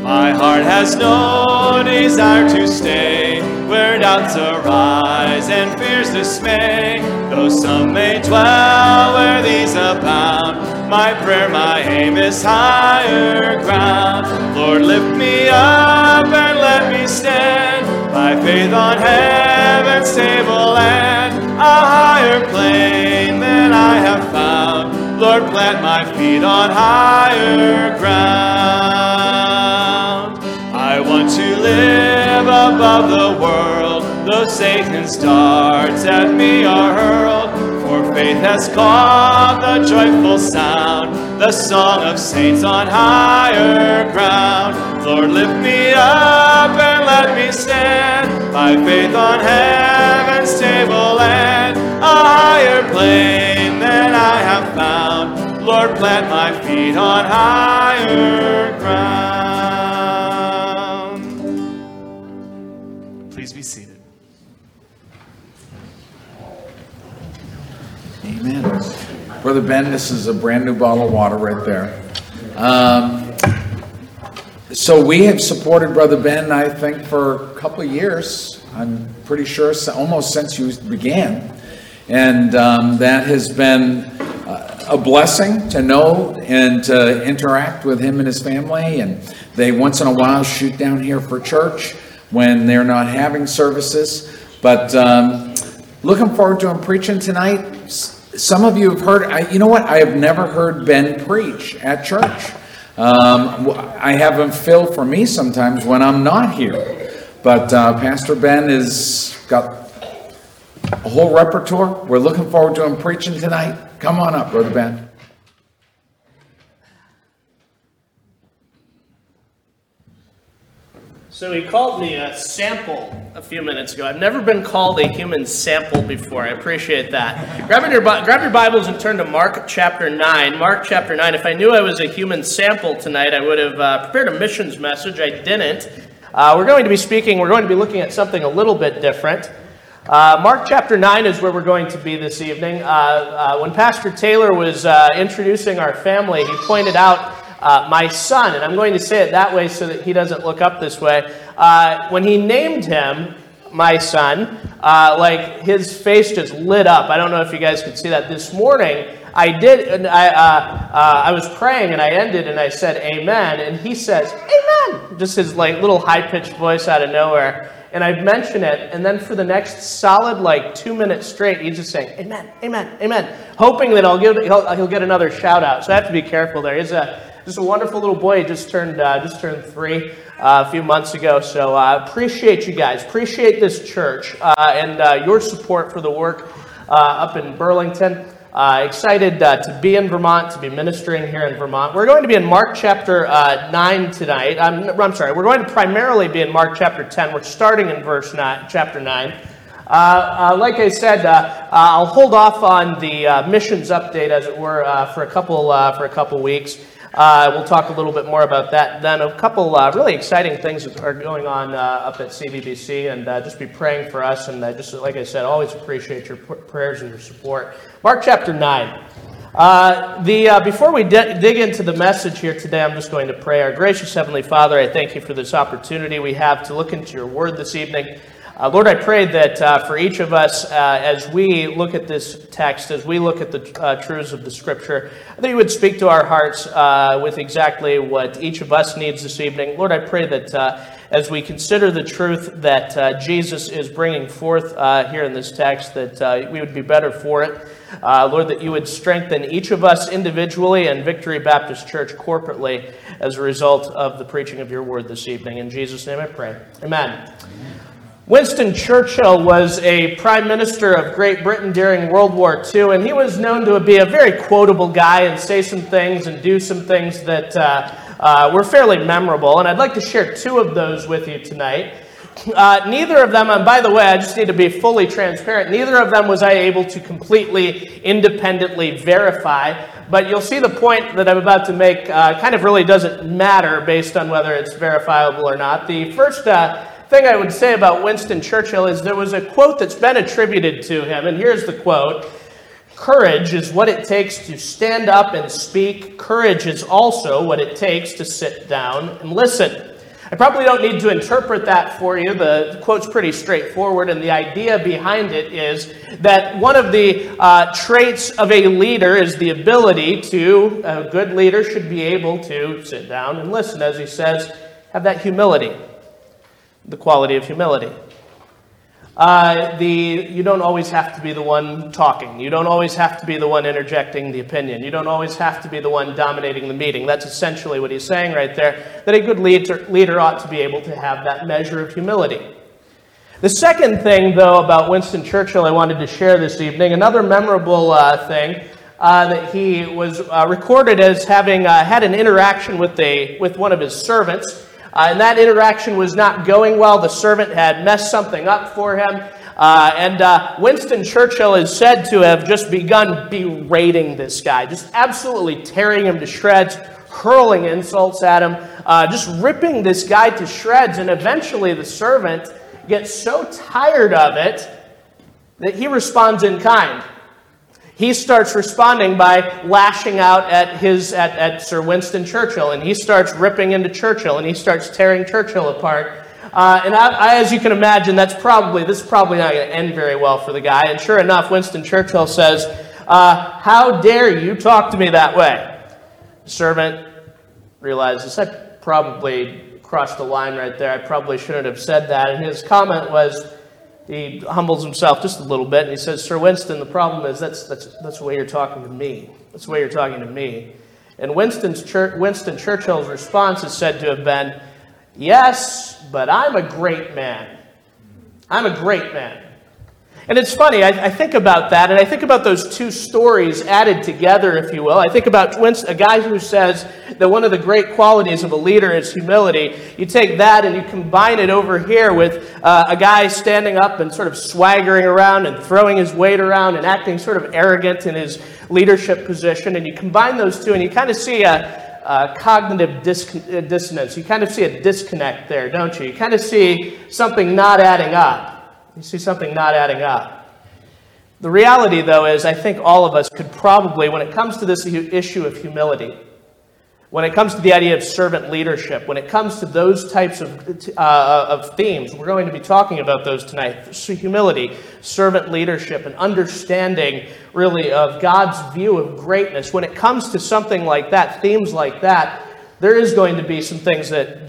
My heart has no desire to stay where doubts arise and fears dismay. Though some may dwell where these abound, my prayer, my aim is higher ground. Lord, lift me up and let me stand by faith on heaven's table land, a higher plane than I have found. Lord, plant my feet on higher ground. I want to live above the world, though Satan's darts at me are hurled. For faith has caught the joyful sound, the song of saints on higher ground. Lord, lift me up and let me stand by faith on heaven's table land, a higher plane than I have found. Lord, plant my feet on higher ground. Please be seated. Amen. Brother Ben, this is a brand new bottle of water right there. So we have supported Brother Ben, I think, for a couple of years. I'm pretty sure almost since you began. And that has been a blessing to know and to interact with him and his family. And they once in a while shoot down here for church when they're not having services. But looking forward to him preaching tonight. Some of you have heard, you know what? I have never heard Ben preach at church. I have him fill for me sometimes when I'm not here. But Pastor Ben has got a whole repertoire. We're looking forward to him preaching tonight. Come on up, Brother Ben. So he called me a sample a few minutes ago. I've never been called a human sample before. I appreciate that. Grab your Bibles and turn to Mark chapter 9. Mark chapter 9. If I knew I was a human sample tonight, I would have prepared a missions message. I didn't. We're going to be looking at something a little bit different. Mark chapter 9 is where we're going to be this evening. When Pastor Taylor was introducing our family, he pointed out my son, and I'm going to say it that way so that he doesn't look up this way. When he named him my son, like his face just lit up. I don't know if you guys could see that. This morning, I did, and I was praying, and I ended, and I said, "Amen," and he says, "Amen," just his like little high-pitched voice out of nowhere. And I'd mention it, and then for the next solid 2 minutes straight, he's just saying, "Amen, amen, amen," hoping that he'll get another shout out. So I have to be careful there. He's just a wonderful little boy. He just turned 3 a few months ago. So I appreciate you guys. Appreciate this church and your support for the work up in Burlington. Excited to be in Vermont, to be ministering here in Vermont. We're going to be in Mark chapter 9 tonight. I'm sorry. We're going to primarily be in Mark chapter 10. We're starting in chapter 9. Like I said, I'll hold off on the missions update, as it were, for a couple weeks. We'll talk a little bit more about that. Then a couple really exciting things that are going on up at CVBC, and just be praying for us. And just like I said, always appreciate your prayers and your support. Mark chapter 9. Before we dig into the message here today, I'm just going to pray. Our gracious Heavenly Father, I thank you for this opportunity we have to look into your word this evening. Lord, I pray that for each of us, as we look at this text, as we look at the truths of the Scripture, that you would speak to our hearts with exactly what each of us needs this evening. Lord, I pray that as we consider the truth that Jesus is bringing forth here in this text, that we would be better for it. Lord, that you would strengthen each of us individually and Victory Baptist Church corporately as a result of the preaching of your word this evening. In Jesus' name I pray. Amen. Winston Churchill was a prime minister of Great Britain during World War II, and he was known to be a very quotable guy and say some things and do some things that were fairly memorable. And I'd like to share 2 of those with you tonight. Neither of them, and by the way, I just need to be fully transparent, neither of them was I able to completely independently verify, but you'll see the point that I'm about to make kind of really doesn't matter based on whether it's verifiable or not. The first thing I would say about Winston Churchill is there was a quote that's been attributed to him, and here's the quote: "Courage is what it takes to stand up and speak. Courage is also what it takes to sit down and listen." I probably don't need to interpret that for you. The quote's pretty straightforward, and the idea behind it is that one of the traits of a leader is the ability to, a good leader should be able to sit down and listen, as he says, have that humility, the quality of humility. You don't always have to be the one talking. You don't always have to be the one interjecting the opinion. You don't always have to be the one dominating the meeting. That's essentially what he's saying right there, that a good leader ought to be able to have that measure of humility. The second thing, though, about Winston Churchill I wanted to share this evening, another memorable thing that he was recorded as having had an interaction with one of his servants. And that interaction was not going well. The servant had messed something up for him. And Winston Churchill is said to have just begun berating this guy, just absolutely tearing him to shreds, hurling insults at him, just ripping this guy to shreds. And eventually the servant gets so tired of it that he responds in kind. He starts responding by lashing out at Sir Winston Churchill, and he starts ripping into Churchill, and he starts tearing Churchill apart. And as you can imagine, this is probably not going to end very well for the guy. And sure enough, Winston Churchill says, "How dare you talk to me that way?" The servant realizes, I probably crossed the line right there. I probably shouldn't have said that. And his comment was, he humbles himself just a little bit, and he says, "Sir Winston, the problem is that's the way you're talking to me. That's the way you're talking to me." And Winston Churchill's response is said to have been, "Yes, but I'm a great man. I'm a great man." And it's funny, I think about that, and I think about those two stories added together, if you will. I think about a guy who says that one of the great qualities of a leader is humility. You take that and you combine it over here with a guy standing up and sort of swaggering around and throwing his weight around and acting sort of arrogant in his leadership position, and you combine those two and you kind of see a cognitive dissonance. You kind of see a disconnect there, don't you? You kind of see something not adding up. You see something not adding up. The reality, though, is I think all of us could probably, when it comes to this issue of humility, when it comes to the idea of servant leadership, when it comes to those types of themes, we're going to be talking about those tonight. So humility, servant leadership, and understanding, really, of God's view of greatness. When it comes to something like that, themes like that, there are going to be some things that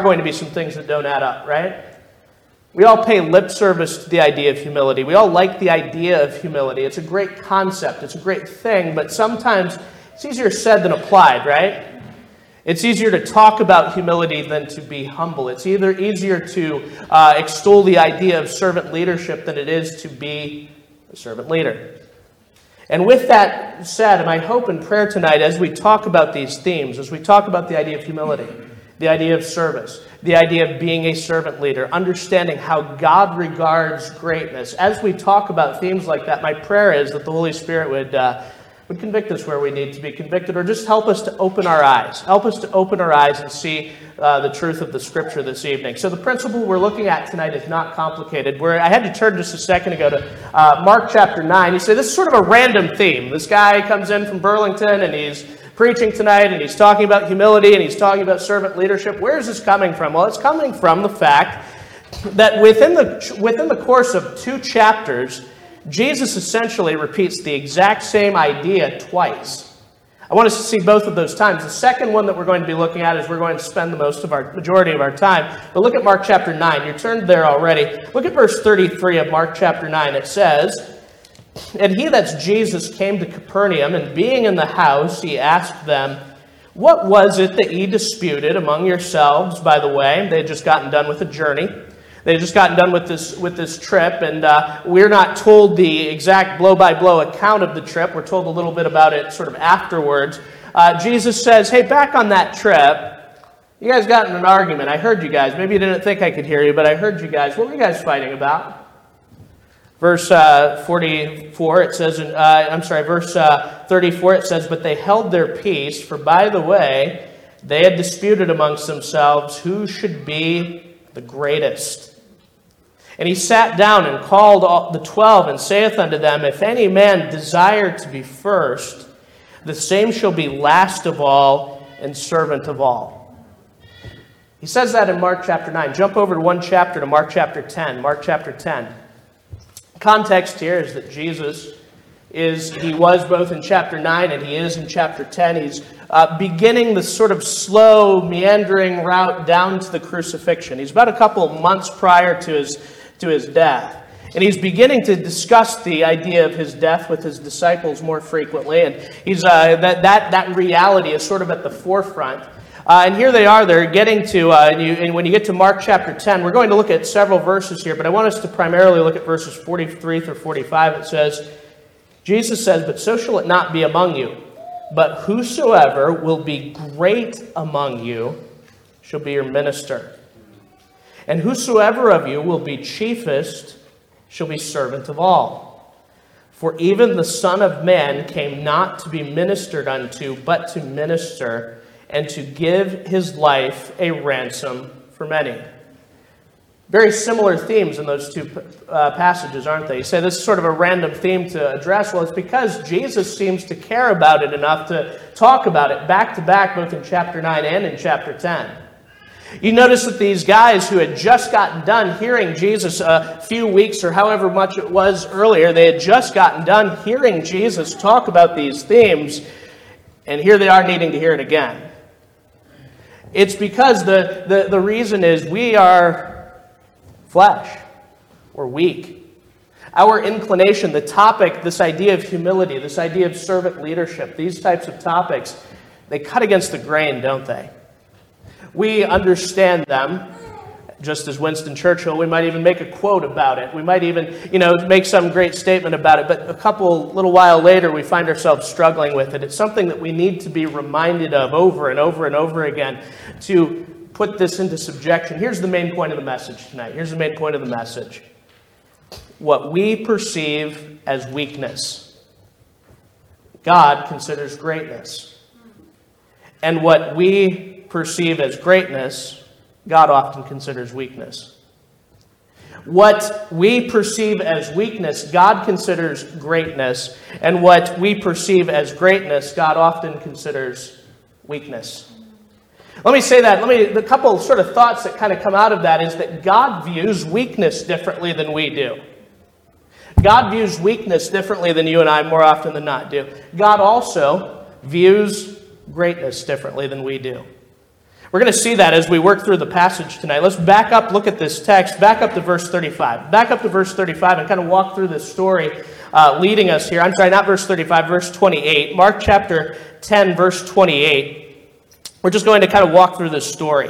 don't add up, right? We all pay lip service to the idea of humility. We all like the idea of humility. It's a great concept. It's a great thing, but sometimes it's easier said than applied, right? It's easier to talk about humility than to be humble. It's easier to extol the idea of servant leadership than it is to be a servant leader. And with that said, my hope and prayer tonight, as we talk about these themes, as we talk about the idea of humility, the idea of service, the idea of being a servant leader, understanding how God regards greatness. As we talk about themes like that, my prayer is that the Holy Spirit would convict us where we need to be convicted, or just help us to open our eyes. Help us to open our eyes and see the truth of the Scripture this evening. So the principle we're looking at tonight is not complicated. I had to turn just a second ago to Mark chapter 9. You say, this is sort of a random theme. This guy comes in from Burlington, and he's preaching tonight, and he's talking about humility, and he's talking about servant leadership. Where is this coming from? Well, it's coming from the fact that within the course of 2 chapters, Jesus essentially repeats the exact same idea twice. I want us to see both of those times. The second one that we're going to be looking at is we're going to spend the majority of our time. But look at Mark chapter 9. You're turned there already. Look at verse 33 of Mark chapter 9. It says, "And he," that's Jesus, "came to Capernaum, and being in the house, he asked them, 'What was it that ye disputed among yourselves by the way?'" They had just gotten done with a journey. They had just gotten done with this trip, and we're not told the exact blow-by-blow account of the trip. We're told a little bit about it sort of afterwards. Jesus says, "Hey, back on that trip, you guys got in an argument. I heard you guys. Maybe you didn't think I could hear you, but I heard you guys. What were you guys fighting about?" Verse 44, it says, verse 34, it says, "But they held their peace, for by the way, they had disputed amongst themselves who should be the greatest. And he sat down and called the 12, and saith unto them, If any man desire to be first, the same shall be last of all and servant of all." He says that in Mark chapter 9. Jump over to one chapter to Mark chapter 10. Mark chapter 10. Context here is that Jesus he was both in chapter 9 and he is in chapter 10. He's beginning the sort of slow, meandering route down to the crucifixion. He's about a couple of months prior to his death. And he's beginning to discuss the idea of his death with his disciples more frequently. And he's that reality is sort of at the forefront. And here they are, they're getting to, and when you get to Mark chapter 10, we're going to look at several verses here, but I want us to primarily look at verses 43 through 45. It says, Jesus says, "But so shall it not be among you. But whosoever will be great among you shall be your minister. And whosoever of you will be chiefest shall be servant of all. For even the Son of Man came not to be ministered unto, but to minister, and to give his life a ransom for many." Very similar themes in those two passages, aren't they? You say this is sort of a random theme to address. Well, it's because Jesus seems to care about it enough to talk about it back to back, both in chapter 9 and in chapter 10. You notice that these guys who had just gotten done hearing Jesus a few weeks or however much it was earlier, they had just gotten done hearing Jesus talk about these themes, and here they are needing to hear it again. It's because the reason is we are flesh. We're weak. Our inclination, the topic, this idea of humility, this idea of servant leadership, these types of topics, they cut against the grain, don't they? We understand them, just as Winston Churchill. We might even make a quote about it. We might even, make some great statement about it. But a little while later, we find ourselves struggling with it. It's something that we need to be reminded of over and over and over again to put this into subjection. Here's the main point of the message tonight. Here's the main point of the message. What we perceive as weakness, God considers greatness. And what we perceive as greatness, God often considers weakness. What we perceive as weakness, God considers greatness. And what we perceive as greatness, God often considers weakness. Let me say that. The couple sort of thoughts that kind of come out of that is that God views weakness differently than we do. God views weakness differently than you and I more often than not do. God also views greatness differently than we do. We're going to see that as we work through the passage tonight. Let's back up, look at this text, back up to verse 35. Back up to verse 35 and kind of walk through this story leading us here. I'm sorry, not verse 35, verse 28. Mark chapter 10, verse 28. We're just going to kind of walk through this story.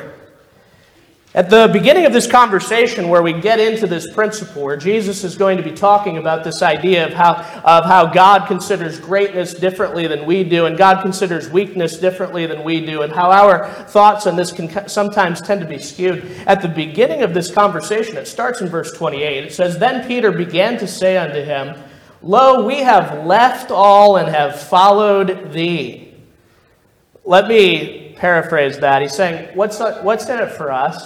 At the beginning of this conversation where we get into this principle, where Jesus is going to be talking about this idea of how God considers greatness differently than we do, and God considers weakness differently than we do, and how our thoughts on this can sometimes tend to be skewed. At the beginning of this conversation, it starts in verse 28. It says, "Then Peter began to say unto him, Lo, we have left all and have followed thee." Let me paraphrase that. He's saying, what's in it for us?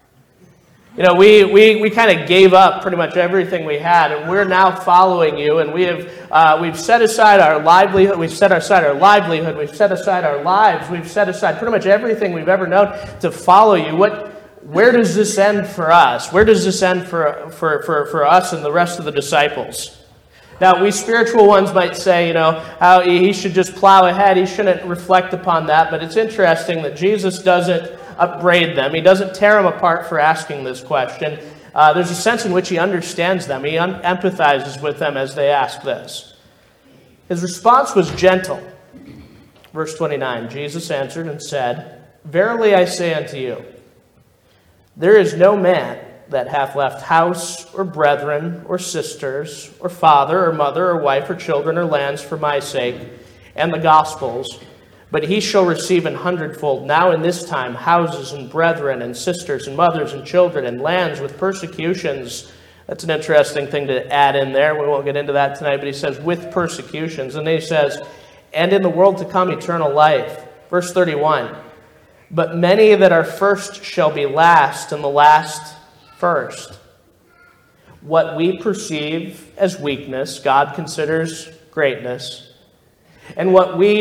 We kind of gave up pretty much everything we had, and we're now following you, and we've set aside our livelihood, we've set aside our livelihood, we've set aside our lives, we've set aside pretty much everything we've ever known to follow you. Where does this end for us? Where does this end for us and the rest of the disciples? Now, we spiritual ones might say, how he should just plow ahead. He shouldn't reflect upon that. But it's interesting that Jesus doesn't upbraid them. He doesn't tear them apart for asking this question. There's a sense in which he understands them. He empathizes with them as they ask this. His response was gentle. Verse 29, Jesus answered and said, Verily I say unto you, there is no man that hath left house, or brethren, or sisters, or father, or mother, or wife, or children, or lands for my sake, and the gospel's, but he shall receive 100-fold now in this time houses, and brethren, and sisters, and mothers, and children, and lands with persecutions. That's an interesting thing to add in there. We won't get into that tonight, but he says, with persecutions. And then he says, and in the world to come eternal life. Verse 31, but many that are first shall be last, and the last first. What we perceive as weakness, God considers greatness. And what we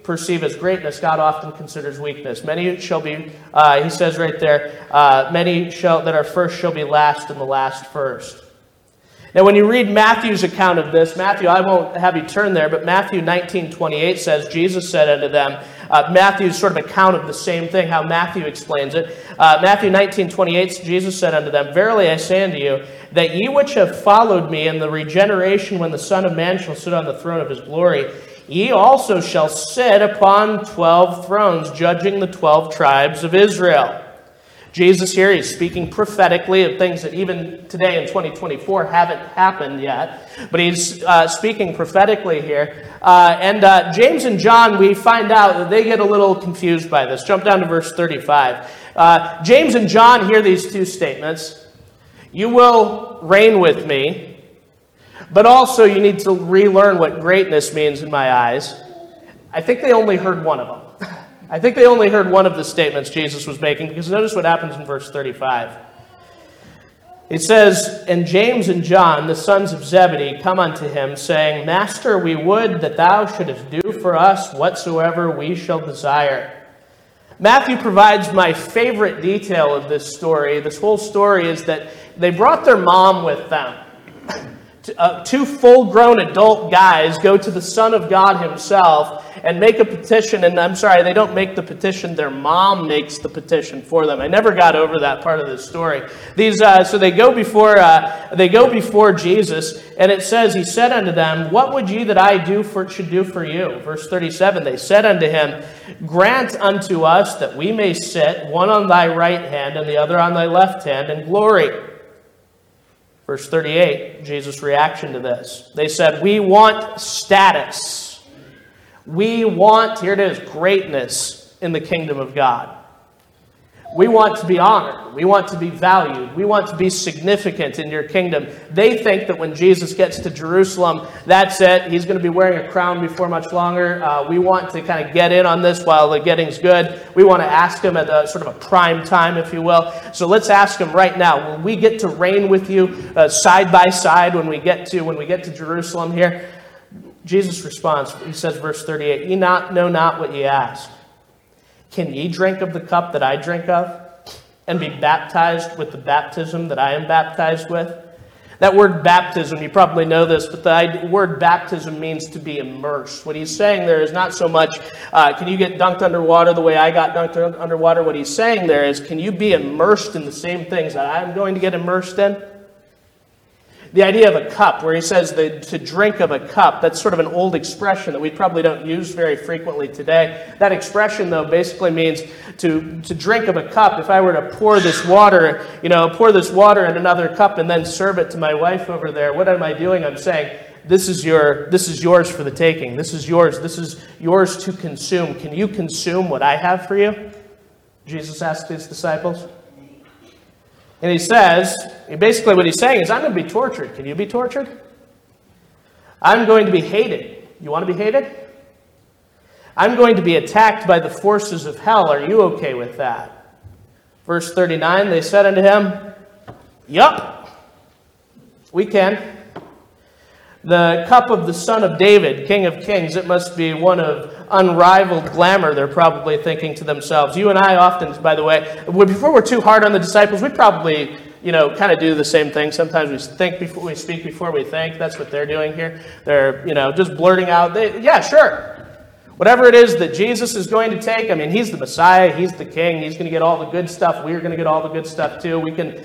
perceive as greatness, God often considers weakness. Many shall be, he says right there, many that are first shall be last, and the last first. Now, when you read Matthew's account of this, Matthew, I won't have you turn there, but Matthew 19:28 says, Jesus said unto them, Matthew's sort of account of the same thing, how Matthew explains it. Matthew 19:28, Jesus said unto them, Verily I say unto you, that ye which have followed me in the regeneration when the Son of Man shall sit on the throne of his glory, ye also shall sit upon 12 thrones, judging the 12 tribes of Israel. Jesus here, he's speaking prophetically of things that even today in 2024 haven't happened yet. But he's speaking prophetically here. And James and John, we find out that they get a little confused by this. Jump down to verse 35. James and John hear these two statements. You will reign with me, but also you need to relearn what greatness means in my eyes. I think they only heard one of them. I think they only heard one of the statements Jesus was making, because notice what happens in verse 35. It says, And James and John, the sons of Zebedee, come unto him, saying, Master, we would that thou shouldest do for us whatsoever we shall desire. Matthew provides my favorite detail of this story. This whole story is that they brought their mom with them. Two full-grown adult guys go to the Son of God himself and make a petition. And I'm sorry, they don't make the petition. Their mom makes the petition for them. I never got over that part of the story. So they go before Jesus, and it says, He said unto them, What would ye that I should do for you? Verse 37, they said unto him, Grant unto us that we may sit, one on thy right hand and the other on thy left hand, in glory. Verse 38, Jesus' reaction to this. They said, We want status. We want, here it is, greatness in the kingdom of God. We want to be honored. We want to be valued. We want to be significant in your kingdom. They think that when Jesus gets to Jerusalem, that's it. He's going to be wearing a crown before much longer. We want to kind of get in on this while the getting's good. We want to ask him at a sort of a prime time, if you will. So let's ask him right now. Will we get to reign with you side by side when we get to Jerusalem here? Jesus responds. He says, verse 38, Ye know not what ye ask. Can ye drink of the cup that I drink of, and be baptized with the baptism that I am baptized with? That word baptism, you probably know this, but the word baptism means to be immersed. What he's saying there is not so much, can you get dunked underwater the way I got dunked underwater? What he's saying there is, can you be immersed in the same things that I'm going to get immersed in? The idea of a cup, where he says to drink of a cup, that's sort of an old expression that we probably don't use very frequently today. That expression, though, basically means to drink of a cup. If I were to pour this water in another cup and then serve it to my wife over there, what am I doing? I'm saying, this is yours for the taking. This is yours to consume. Can you consume what I have for you? Jesus asked his disciples. And basically what he's saying is, I'm going to be tortured. Can you be tortured? I'm going to be hated. You want to be hated? I'm going to be attacked by the forces of hell. Are you okay with that? Verse 39, they said unto him, Yup, we can. The cup of the Son of David, King of Kings, it must be one of unrivaled glamour, they're probably thinking to themselves. You and I often, by the way, before we're too hard on the disciples, we probably, kind of do the same thing. Sometimes we think before we speak before we think. That's what they're doing here. They're, just blurting out, yeah, sure. Whatever it is that Jesus is going to take, he's the Messiah, he's the King, he's going to get all the good stuff. We're going to get all the good stuff too.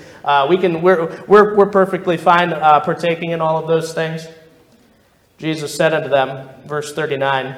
We're perfectly fine partaking in all of those things. Jesus said unto them, verse 39,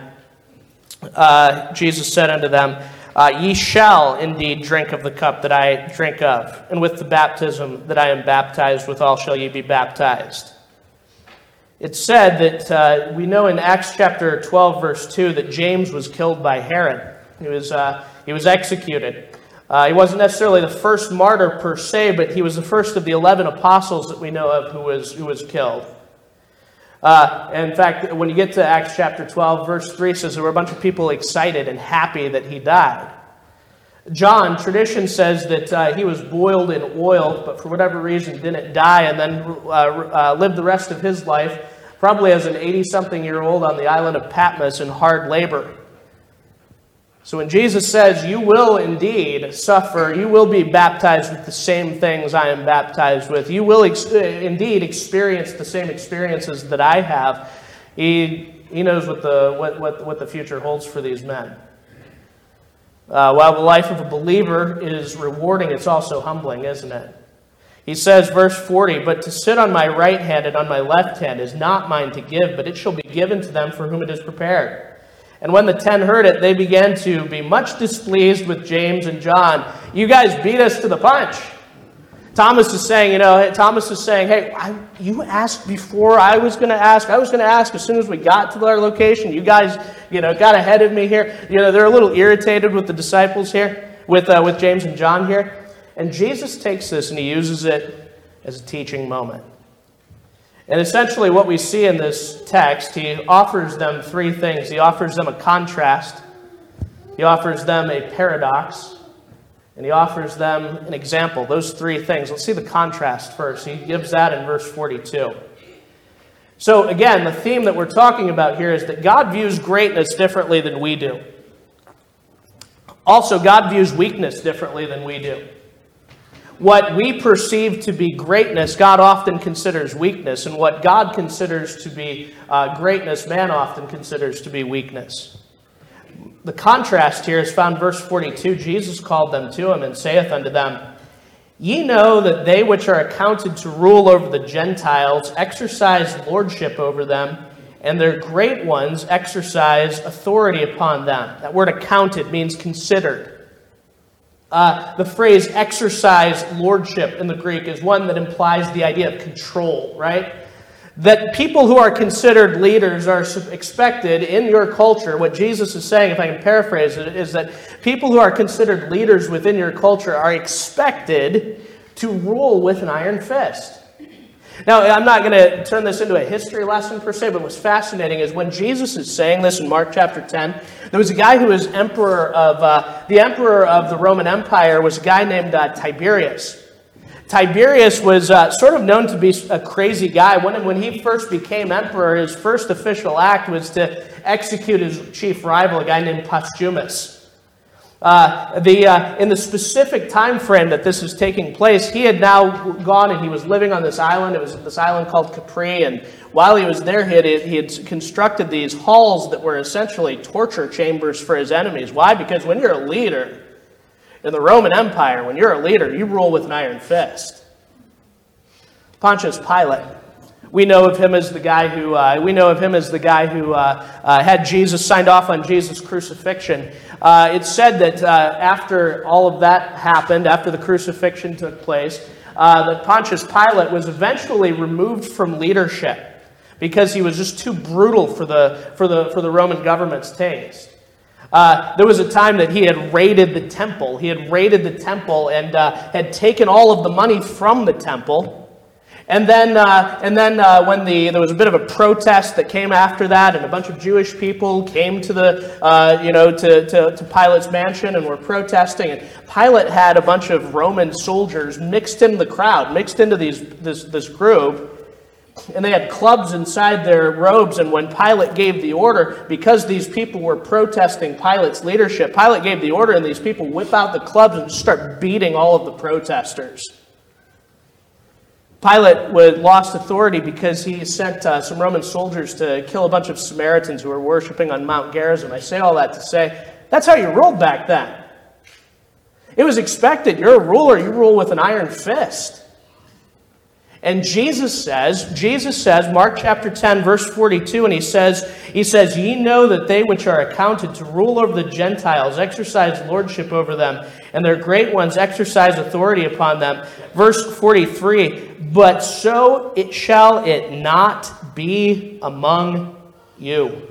Jesus said unto them, Ye shall indeed drink of the cup that I drink of, and with the baptism that I am baptized withal shall ye be baptized. It's said that we know in Acts chapter 12, verse 2, that James was killed by Herod. He was executed. He wasn't necessarily the first martyr per se, but he was the first of the 11 apostles that we know of who was killed. In fact, when you get to Acts chapter 12, verse 3, it says there were a bunch of people excited and happy that he died. John, tradition says that he was boiled in oil, but for whatever reason didn't die, and then lived the rest of his life, probably as an 80-something-year-old on the island of Patmos in hard labor. So when Jesus says, you will indeed suffer, you will be baptized with the same things I am baptized with, you will indeed experience the same experiences that I have, he knows what the future holds for these men. While the life of a believer is rewarding, it's also humbling, isn't it? He says, verse 40, but to sit on my right hand and on my left hand is not mine to give, but it shall be given to them for whom it is prepared. And when the 10 heard it, they began to be much displeased with James and John. You guys beat us to the punch. Thomas is saying, hey, you asked before I was going to ask. I was going to ask as soon as we got to our location. You guys, got ahead of me here. They're a little irritated with the disciples here, with James and John here. And Jesus takes this and he uses it as a teaching moment. And essentially what we see in this text, he offers them three things. He offers them a contrast, he offers them a paradox, and he offers them an example. Those three things. Let's see the contrast first. He gives that in verse 42. So again, the theme that we're talking about here is that God views greatness differently than we do. Also, God views weakness differently than we do. What we perceive to be greatness, God often considers weakness. And what God considers to be greatness, man often considers to be weakness. The contrast here is found in verse 42. Jesus called them to him and saith unto them, Ye know that they which are accounted to rule over the Gentiles exercise lordship over them, and their great ones exercise authority upon them. That word accounted means considered. The phrase exercise lordship in the Greek is one that implies the idea of control, right? That people who are considered leaders are expected in your culture. What Jesus is saying, if I can paraphrase it, is that people who are considered leaders within your culture are expected to rule with an iron fist. Now, I'm not going to turn this into a history lesson per se, but what's fascinating is when Jesus is saying this in Mark chapter 10, there was a guy who was the emperor of the Roman Empire was a guy named Tiberius. Tiberius was sort of known to be a crazy guy. When he first became emperor, his first official act was to execute his chief rival, a guy named Postumus. In the specific time frame that this is taking place, he had now gone and he was living on this island. It was this island called Capri, and while he was there, he had constructed these halls that were essentially torture chambers for his enemies. Why? Because when you're a leader in the Roman Empire, when you're a leader, you rule with an iron fist. Pontius Pilate. We know of him as the guy who had Jesus signed off on Jesus' crucifixion. It's said that after all of that happened, after the crucifixion took place, that Pontius Pilate was eventually removed from leadership because he was just too brutal for the Roman government's taste. There was a time that he had raided the temple. He had raided the temple and had taken all of the money from the temple. And then when there was a bit of a protest that came after that, and a bunch of Jewish people came to to Pilate's mansion and were protesting, and Pilate had a bunch of Roman soldiers mixed in the crowd, mixed into this group, and they had clubs inside their robes. And when Pilate gave the order, because these people were protesting Pilate's leadership, Pilate gave the order, and these people whip out the clubs and start beating all of the protesters. Pilate lost authority because he sent some Roman soldiers to kill a bunch of Samaritans who were worshiping on Mount Gerizim. I say all that to say, that's how you ruled back then. It was expected. You're a ruler. You rule with an iron fist. And Jesus says, Mark chapter 10, verse 42, and he says, Ye know that they which are accounted to rule over the Gentiles exercise lordship over them, and their great ones exercise authority upon them. Verse 43, But so it shall it not be among you.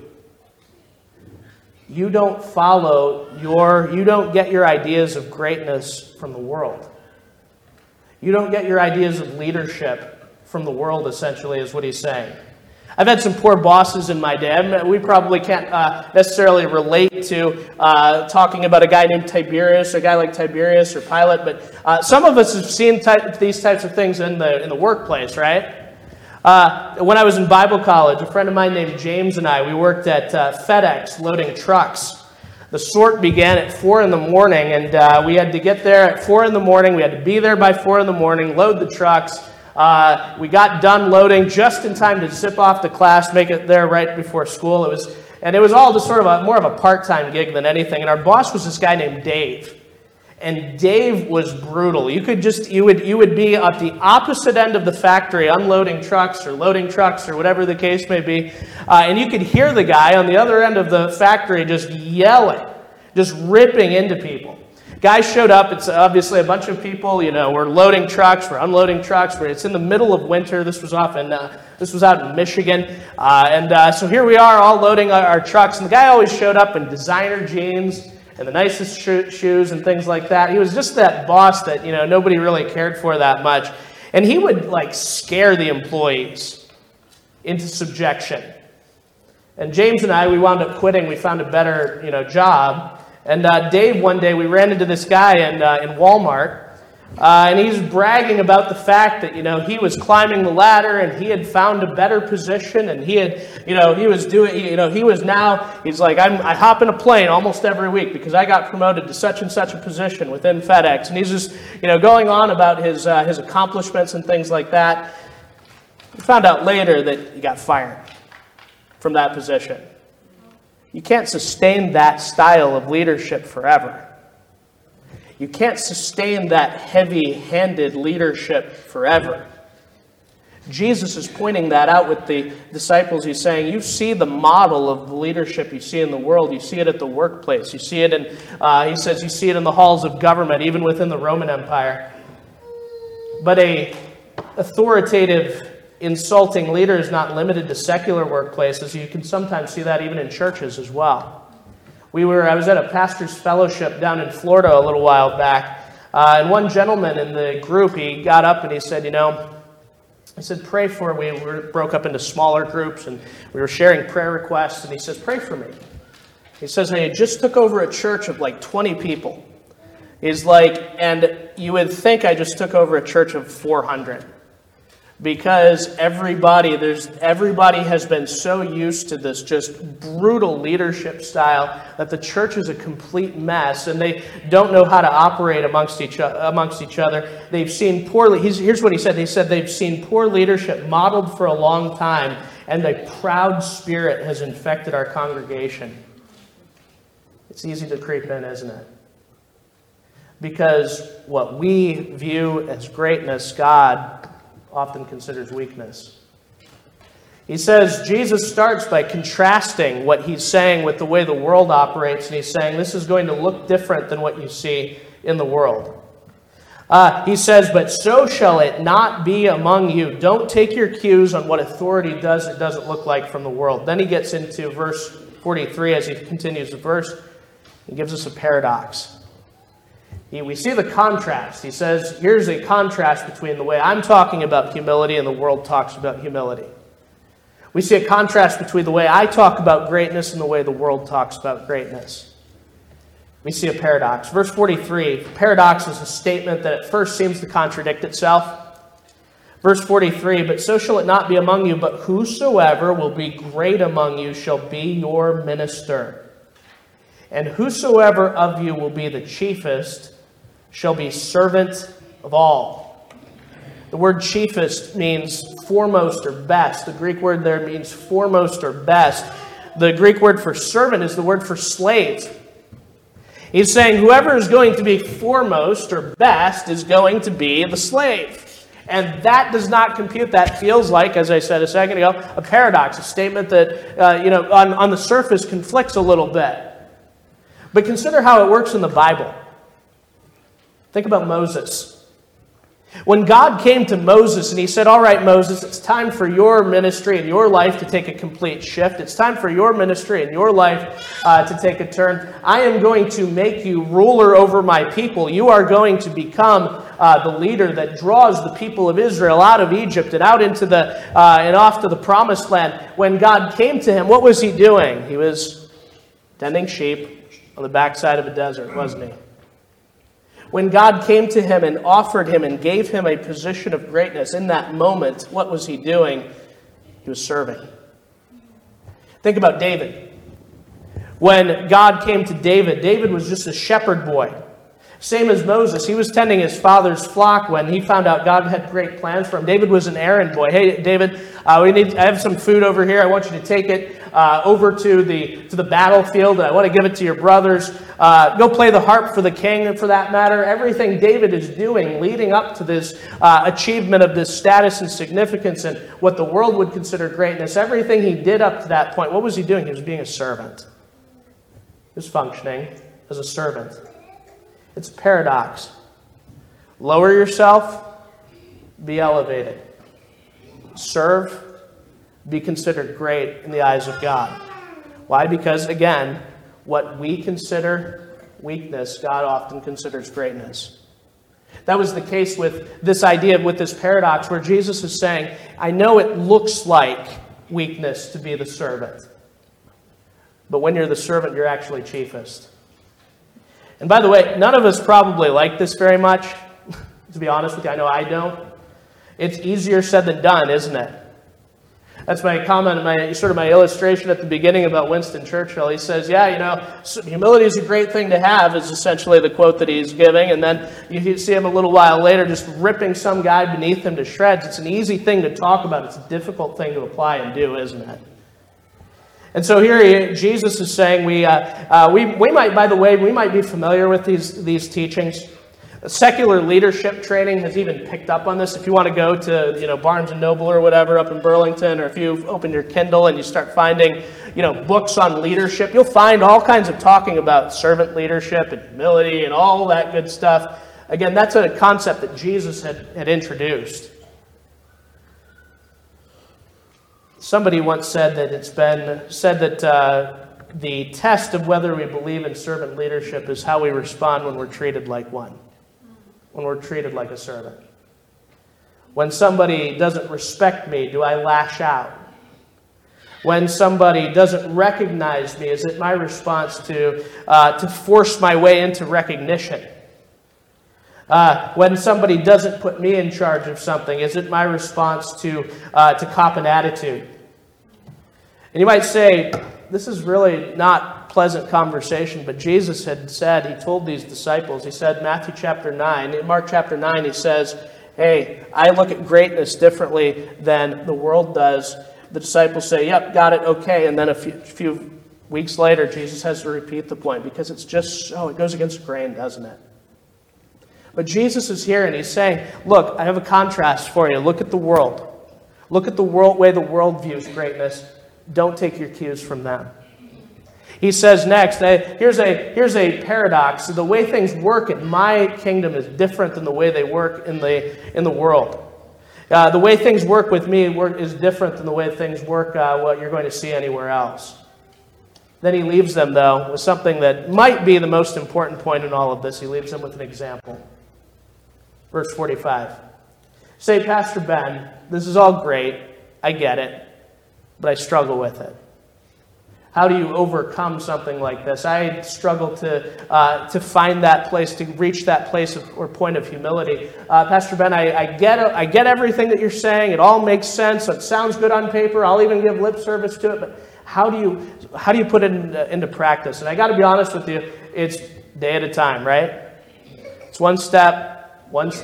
You don't get your ideas of greatness from the world. You don't get your ideas of leadership from the world, essentially, is what he's saying. I've had some poor bosses in my day. We probably can't necessarily relate to talking about a guy named Tiberius, a guy like Tiberius or Pilate, but some of us have seen these types of things in the workplace, right? When I was in Bible college, a friend of mine named James and I, we worked at FedEx loading trucks. The sort began at 4 in the morning, and we had to get there at 4 in the morning. We had to be there by 4 in the morning, load the trucks. We got done loading just in time to zip off to class, make it there right before school. It was all just sort of more of a part-time gig than anything. And our boss was this guy named Dave. And Dave was brutal. You would be at the opposite end of the factory unloading trucks or loading trucks or whatever the case may be. And you could hear the guy on the other end of the factory just yelling, just ripping into people. Guys showed up. It's obviously a bunch of people. We're loading trucks. We're unloading trucks. It's in the middle of winter. This was out in Michigan. So here we are all loading our trucks. And the guy always showed up in designer jeans and the nicest shoes and things like that. He was just that boss that, nobody really cared for that much. And he would, scare the employees into subjection. And James and I, we wound up quitting. We found a better, job. And Dave, one day, we ran into this guy in Walmart. And he's bragging about the fact that, he was climbing the ladder and he had found a better position and he had, he's like, I hop in a plane almost every week because I got promoted to such and such a position within FedEx. And he's just, going on about his accomplishments and things like that. We found out later that he got fired from that position. You can't sustain that style of leadership forever. You can't sustain that heavy-handed leadership forever. Jesus is pointing that out with the disciples. He's saying, you see the model of the leadership you see in the world. You see it at the workplace. You see it he says you see it in the halls of government, even within the Roman Empire. But a authoritative, insulting leader is not limited to secular workplaces. You can sometimes see that even in churches as well. I was at a pastor's fellowship down in Florida a little while back, and one gentleman in the group, he got up and he said, pray for me. We broke up into smaller groups, and we were sharing prayer requests, and he says, pray for me. He says, I just took over a church of 20 people. He's like, and you would think I just took over a church of 400. Because everybody has been so used to this just brutal leadership style that the church is a complete mess and they don't know how to operate amongst each other. They've seen here's what he said. He said they've seen poor leadership modeled for a long time and a proud spirit has infected our congregation. It's easy to creep in, isn't it? Because what we view as greatness, God often considers weakness. He says Jesus starts by contrasting what he's saying with the way the world operates, and he's saying this is going to look different than what you see in the world. He says, but so shall it not be among you. Don't take your cues on what authority does or doesn't look like from the world. Then he gets into verse 43 as he continues the verse. He gives us a paradox. We see the contrast. He says, here's a contrast between the way I'm talking about humility and the world talks about humility. We see a contrast between the way I talk about greatness and the way the world talks about greatness. We see a paradox. Verse 43, paradox is a statement that at first seems to contradict itself. Verse 43, but so shall it not be among you, but whosoever will be great among you shall be your minister. And whosoever of you will be the chiefest shall be servant of all. The word chiefest means foremost or best. The Greek word there means foremost or best. The Greek word for servant is the word for slave. He's saying whoever is going to be foremost or best is going to be the slave. And that does not compute. That feels like, as I said a second ago, a paradox, a statement that, on the surface conflicts a little bit. But consider how it works in the Bible. Think about Moses. When God came to Moses and he said, all right, Moses, it's time for your ministry and your life to take a complete shift. It's time for your ministry and your life to take a turn. I am going to make you ruler over my people. You are going to become the leader that draws the people of Israel out of Egypt and out into and off to the promised land. When God came to him, what was he doing? He was tending sheep on the backside of a desert, wasn't he? When God came to him and offered him and gave him a position of greatness, in that moment, what was he doing? He was serving. Think about David. When God came to David, David was just a shepherd boy. Same as Moses. He was tending his father's flock when he found out God had great plans for him. David was an errand boy. Hey, David, I have some food over here. I want you to take it over to the battlefield. I want to give it to your brothers. Go play the harp for the king, for that matter. Everything David is doing leading up to this achievement of this status and significance and what the world would consider greatness, everything he did up to that point, what was he doing? He was being a servant. He was functioning as a servant. It's a paradox. Lower yourself, be elevated. Serve, be considered great in the eyes of God. Why? Because, again, what we consider weakness, God often considers greatness. That was the case with this idea, with this paradox, where Jesus is saying, I know it looks like weakness to be the servant, but when you're the servant, you're actually chiefest. And by the way, none of us probably like this very much. To be honest with you, I know I don't. It's easier said than done, isn't it? That's my comment, my illustration at the beginning about Winston Churchill. He says, humility is a great thing to have, is essentially the quote that he's giving. And then you see him a little while later just ripping some guy beneath him to shreds. It's an easy thing to talk about. It's a difficult thing to apply and do, isn't it? And so here Jesus is saying we might be familiar with these teachings. Secular leadership training has even picked up on this. If you want to go to Barnes and Noble or whatever up in Burlington, or if you open your Kindle and you start finding books on leadership, you'll find all kinds of talking about servant leadership and humility and all that good stuff. Again, that's a concept that Jesus had introduced. Somebody once said that it's been said that the test of whether we believe in servant leadership is how we respond when we're treated like one, when we're treated like a servant. When somebody doesn't respect me, do I lash out? When somebody doesn't recognize me, is it my response to force my way into recognition? When somebody doesn't put me in charge of something, is it my response to cop an attitude? And you might say, this is really not pleasant conversation, but Jesus had said, he told these disciples, he said, Mark chapter 9, he says, hey, I look at greatness differently than the world does. The disciples say, yep, got it, okay. And then a few weeks later, Jesus has to repeat the point because it's just so, it goes against the grain, doesn't it? But Jesus is here and he's saying, look, I have a contrast for you. Look at the world. Look at the way the world views greatness. Don't take your cues from them. He says next, here's a paradox. The way things work in my kingdom is different than the way they work in the world. The way things work with me is different than the way things work what you're going to see anywhere else. Then he leaves them, though, with something that might be the most important point in all of this. He leaves them with an example. Verse 45. Say, Pastor Ben, this is all great. I get it. But I struggle with it. How do you overcome something like this? I struggle to find that place, to reach that place or point of humility. Pastor Ben, I get everything that you're saying. It all makes sense. It sounds good on paper. I'll even give lip service to it. But how do you put it into practice? And I got to be honest with you, it's day at a time, right? It's one step,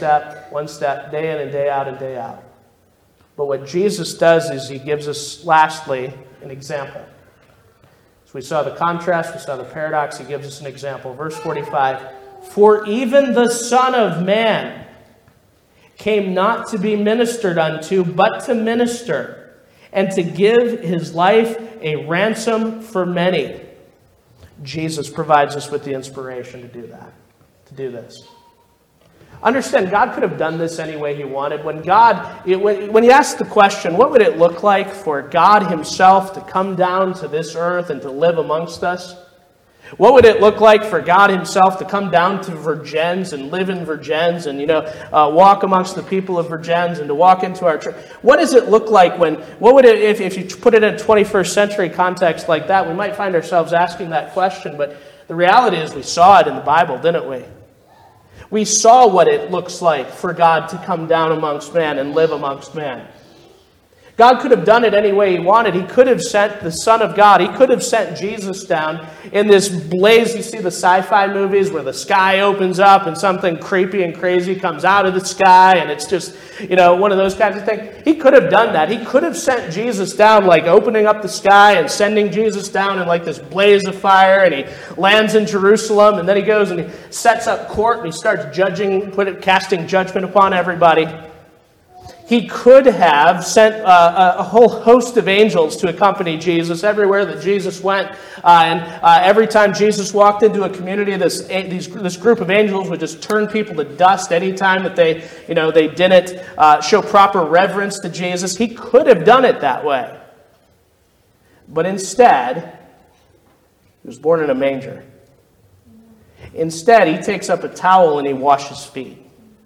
day in and day out and day out. But what Jesus does is he gives us, lastly, an example. So we saw the contrast, we saw the paradox, he gives us an example. Verse 45, for even the Son of Man came not to be ministered unto, but to minister, and to give his life a ransom for many. Jesus provides us with the inspiration to do that, to do this. Understand, God could have done this any way he wanted. When he asked the question, what would it look like for God himself to come down to this earth and to live amongst us? What would it look like for God himself to come down to Vergennes and live in Vergennes and, walk amongst the people of Vergennes and to walk into our church? What does it look like if you put it in a 21st century context like that? We might find ourselves asking that question, but the reality is we saw it in the Bible, didn't we? We saw what it looks like for God to come down amongst man and live amongst man. God could have done it any way he wanted. He could have sent the Son of God. He could have sent Jesus down in this blaze. You see the sci-fi movies where the sky opens up and something creepy and crazy comes out of the sky, and it's just, one of those kinds of things. He could have done that. He could have sent Jesus down, like opening up the sky and sending Jesus down in like this blaze of fire, and he lands in Jerusalem, and then he goes and he sets up court and he starts casting judgment upon everybody. He could have sent a whole host of angels to accompany Jesus everywhere that Jesus went. And every time Jesus walked into a community, this group of angels would just turn people to dust anytime that they didn't show proper reverence to Jesus. He could have done it that way. But instead, he was born in a manger. Instead, he takes up a towel and he washes feet.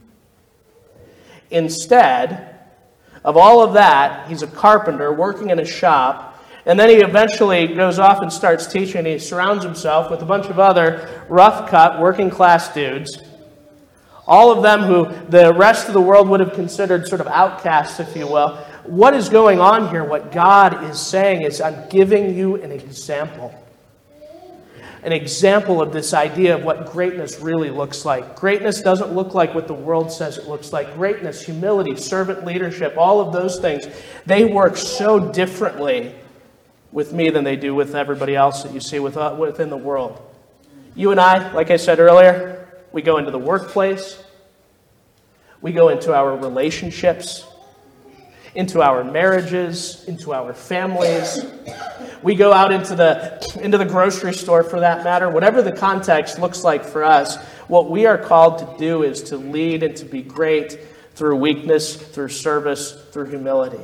Instead of all of that, he's a carpenter working in a shop, and then he eventually goes off and starts teaching. He surrounds himself with a bunch of other rough-cut, working-class dudes, all of them who the rest of the world would have considered sort of outcasts, if you will. What is going on here? What God is saying is, I'm giving you an example. An example of this idea of what greatness really looks like. Greatness doesn't look like what the world says it looks like. Greatness, humility, servant leadership, all of those things, they work so differently with me than they do with everybody else that you see within the world. You and I, like I said earlier, we go into the workplace, we go into our relationships, into our marriages, into our families. We go out into the grocery store, for that matter. Whatever the context looks like for us, what we are called to do is to lead and to be great through weakness, through service, through humility.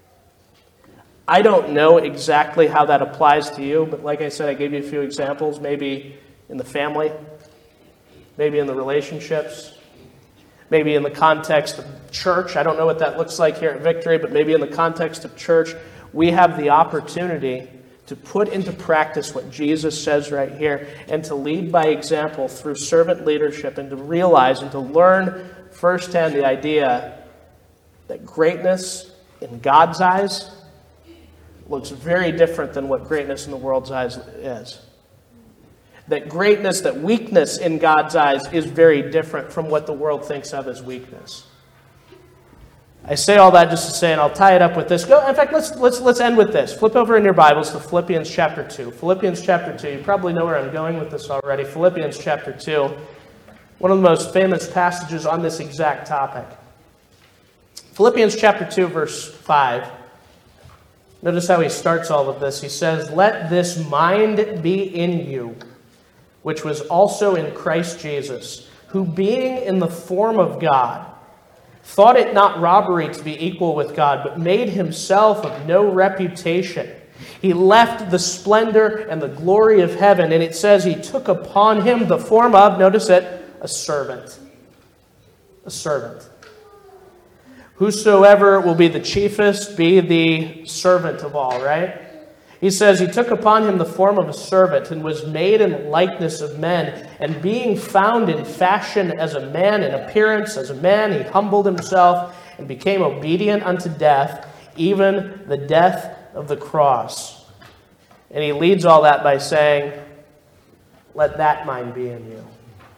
I don't know exactly how that applies to you, but like I said, I gave you a few examples, maybe in the family, maybe in the relationships, maybe in the context of church. I don't know what that looks like here at Victory, but maybe in the context of church, we have the opportunity to put into practice what Jesus says right here and to lead by example through servant leadership and to realize and to learn firsthand the idea that greatness in God's eyes looks very different than what greatness in the world's eyes is. That greatness, that weakness in God's eyes is very different from what the world thinks of as weakness. I say all that just to say, and I'll tie it up with this. In fact, let's end with this. Flip over in your Bibles to Philippians chapter 2. Philippians chapter 2. You probably know where I'm going with this already. Philippians chapter 2. One of the most famous passages on this exact topic. Philippians chapter 2, verse 5. Notice how he starts all of this. He says, "Let this mind be in you, which was also in Christ Jesus, who being in the form of God, thought it not robbery to be equal with God, but made himself of no reputation. He left the splendor and the glory of heaven," and it says he took upon him the form of, notice it, a servant. A servant. Whosoever will be the chiefest, be the servant of all, right? He says he took upon him the form of a servant and was made in likeness of men. And being found in fashion as a man, in appearance as a man, he humbled himself and became obedient unto death, even the death of the cross. And he leads all that by saying, let that mind be in you.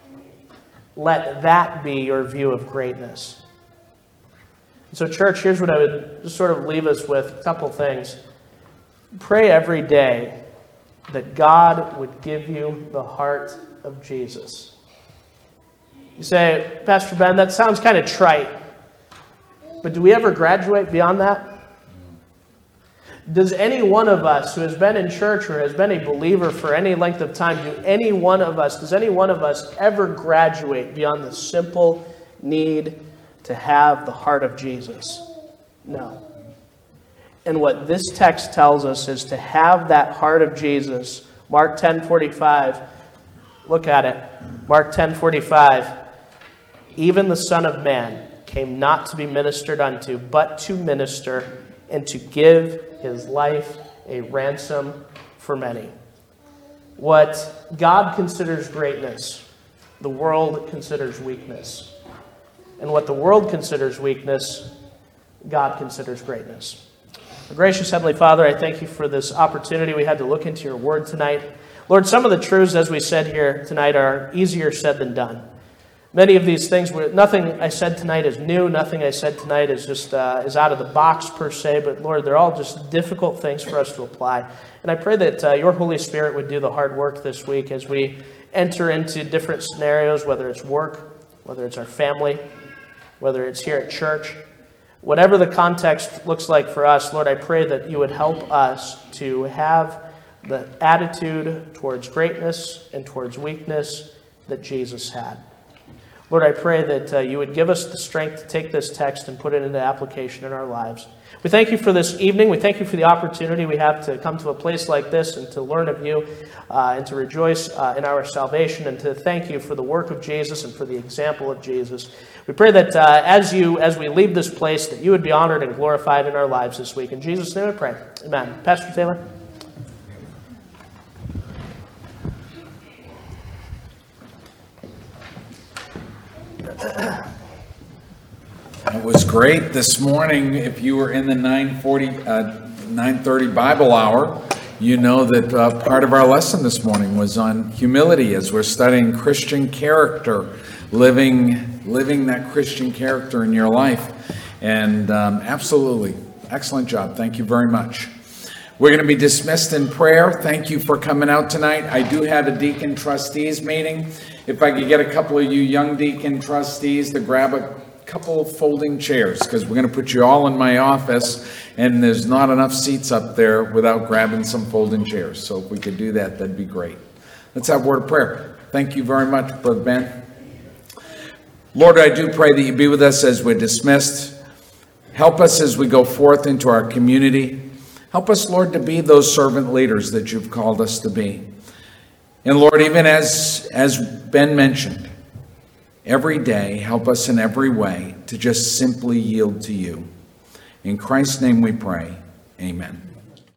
Let that be your view of greatness. So church, here's what I would just sort of leave us with, a couple things. Pray every day that God would give you the heart of Jesus. You say, Pastor Ben, that sounds kind of trite, but do we ever graduate beyond that? Does any one of us who has been in church or has been a believer for any length of time, does any one of us ever graduate beyond the simple need to have the heart of Jesus? No. And what this text tells us is to have that heart of Jesus. Mark 10:45. Look at it. Mark 10:45. Even the Son of Man came not to be ministered unto, but to minister and to give his life a ransom for many. What God considers greatness, the world considers weakness. And what the world considers weakness, God considers greatness. Gracious Heavenly Father, I thank you for this opportunity we had to look into your word tonight. Lord, some of the truths, as we said here tonight, are easier said than done. Many of these things, nothing I said tonight is new. Nothing I said tonight is just is out of the box per se. But Lord, they're all just difficult things for us to apply. And I pray that your Holy Spirit would do the hard work this week as we enter into different scenarios, whether it's work, whether it's our family, whether it's here at church. Whatever the context looks like for us, Lord, I pray that you would help us to have the attitude towards greatness and towards weakness that Jesus had. Lord, I pray that you would give us the strength to take this text and put it into application in our lives. We thank you for this evening. We thank you for the opportunity we have to come to a place like this and to learn of you and to rejoice in our salvation and to thank you for the work of Jesus and for the example of Jesus. We pray that as we leave this place, that you would be honored and glorified in our lives this week. In Jesus' name I pray. Amen. Pastor Taylor. It was great this morning. If you were in the 9:30 Bible hour, you know that part of our lesson this morning was on humility as we're studying Christian character, living that Christian character in your life. And absolutely, excellent job. Thank you very much. We're going to be dismissed in prayer. Thank you for coming out tonight. I do have a deacon trustees meeting. If I could get a couple of you young deacon trustees to grab a couple of folding chairs, because we're going to put you all in my office, and there's not enough seats up there without grabbing some folding chairs. So if we could do that, that'd be great. Let's have a word of prayer. Thank you very much, Brother Ben. Lord, I do pray that you be with us as we're dismissed. Help us as we go forth into our community. Help us, Lord, to be those servant leaders that you've called us to be. And Lord, even as Ben mentioned, every day, help us in every way to just simply yield to you. In Christ's name we pray. Amen.